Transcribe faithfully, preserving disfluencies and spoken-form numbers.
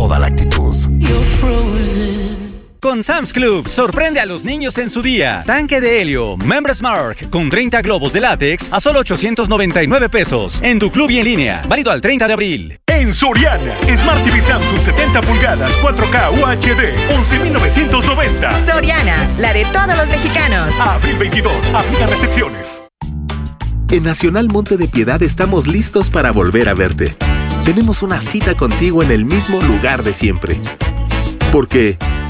toda la actitud. Con Sam's Club, sorprende a los niños en su día. Tanque de helio, Members Mark, con treinta globos de látex a solo ochocientos noventa y nueve pesos. En tu club y en línea. Válido al treinta de abril. En Soriana, Smart T V Samsung setenta pulgadas cuatro K U H D, once mil novecientos noventa. Soriana, la de todos los mexicanos. A abril veintidós, aplica restricciones. En Nacional Monte de Piedad estamos listos para volver a verte. Tenemos una cita contigo en el mismo lugar de siempre. Porque